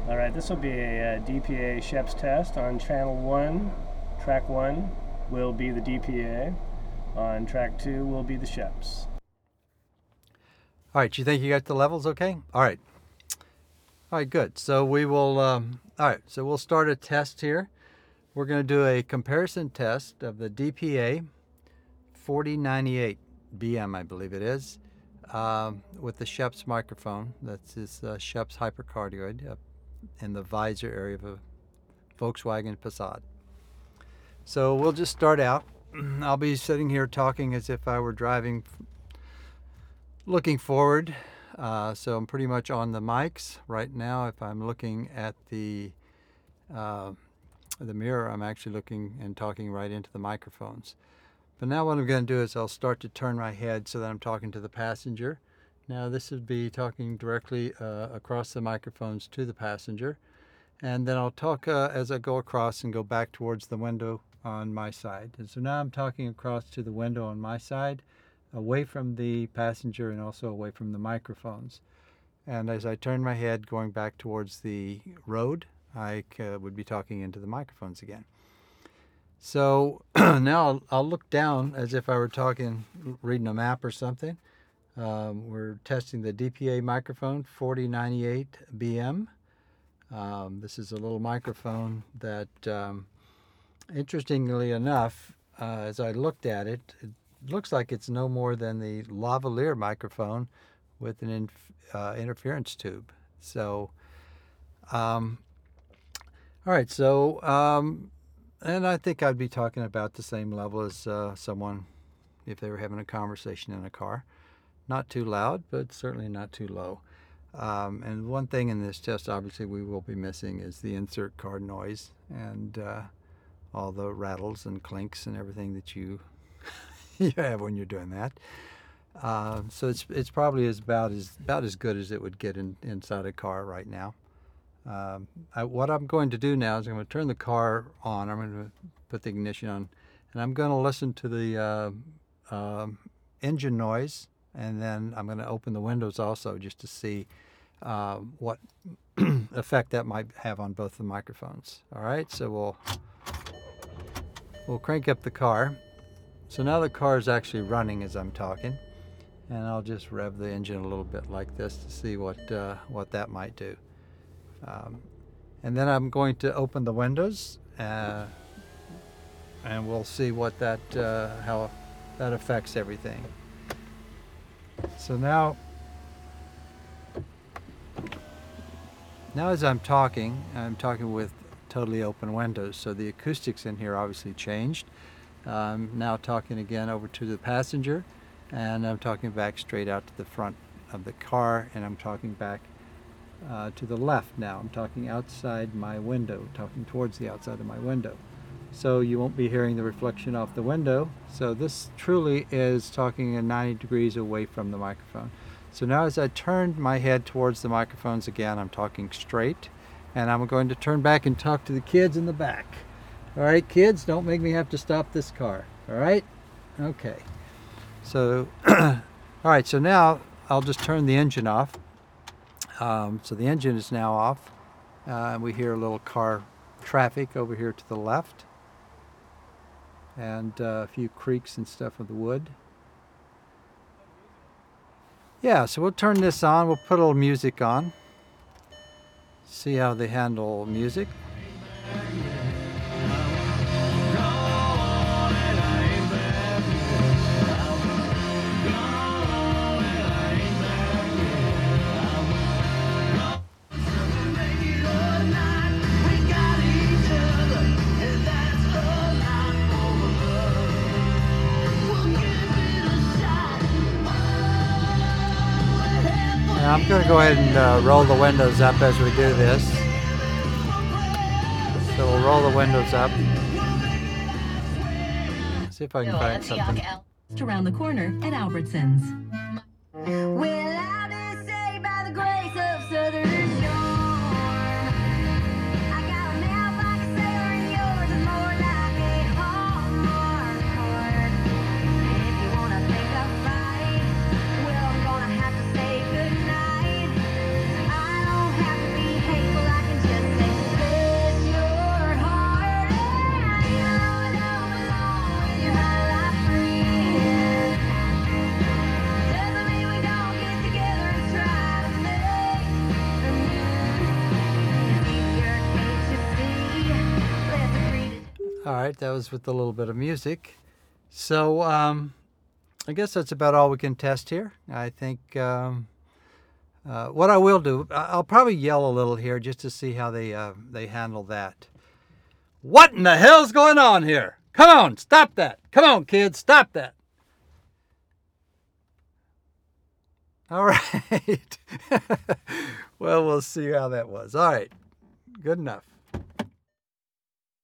All right, this will be a DPA Sheps test on channel 1. Track 1 will be the DPA. On track 2 will be the Sheps. All right, you think you got the levels okay? All right. All right, good. So we will, all right, so we'll start a test here. We're going to do a comparison test of the DPA 4098 BM, I believe it is, with the Sheps microphone. That's this Sheps hypercardioid in the visor area of a Volkswagen Passat. So we'll just start out. I'll be sitting here talking as if I were driving, looking forward. So I'm pretty much on the mics right now. If I'm looking at the mirror, I'm actually looking and talking right into the microphones. But now what I'm going to do is I'll start to turn my head so that I'm talking to the passenger. Now this would be talking directly across the microphones to the passenger. And then I'll talk as I go across and go back towards the window on my side. And so now I'm talking across to the window on my side, away from the passenger and also away from the microphones. And as I turn my head going back towards the road, I would be talking into the microphones again. So now I'll look down as if I were talking, reading a map or something. We're testing the DPA microphone 4098 BM. This is a little microphone that, interestingly enough, as I looked at it, it looks like it's no more than the lavalier microphone with an interference tube. So, all right, so, and I think I'd be talking about the same level as someone if they were having a conversation in a car. Not too loud, but certainly not too low. And one thing in this test, obviously, we will be missing is the insert card noise and all the rattles and clinks and everything that you you have when you're doing that. So it's probably about as good as it would get inside a car right now. What I'm going to do now is I'm going to turn the car on. I'm going to put the ignition on, and I'm going to listen to the engine noise, and then I'm going to open the windows also just to see what effect that might have on both the microphones. All right, so we'll crank up the car. So now the car is actually running as I'm talking, and I'll just rev the engine a little bit like this to see what that might do. And then I'm going to open the windows, and we'll see what how that affects everything. So now as I'm talking with totally open windows, so the acoustics in here obviously changed. I'm now talking again over to the passenger, and I'm talking back straight out to the front of the car, and I'm talking back to the left now. I'm talking outside my window, talking towards the outside of my window. So you won't be hearing the reflection off the window. So this truly is talking at 90 degrees away from the microphone. So now as I turn my head towards the microphones again, I'm talking straight, and I'm going to turn back and talk to the kids in the back. All right, kids, don't make me have to stop this car. All right? Okay. So, all right, so now I'll just turn the engine off. So the engine is now off. We hear a little car traffic over here to the left, and a few creaks and stuff of the wood. Yeah, so we'll turn this on. We'll put a little music on. See how they handle music. I'm going to go ahead and roll the windows up as we do this. So we'll roll the windows up. See if I can find something. Just around the corner at Albertsons. Well, I've been saved by the grace of Southern Shore. I got a mouth like a sailor and yours is more like a Hallmark card. And if you want to think of fighting, well, I'm gonna have to say goodnight. I don't have to be hateful, I can right, that was with a little bit of music. So I guess that's about all we can test here. I think what I will do, I'll probably yell a little here just to see how they handle that. What in the hell's going on here? Come on, stop that. Come on, kids, stop that. All right. Well, we'll see how that was. All right. Good enough.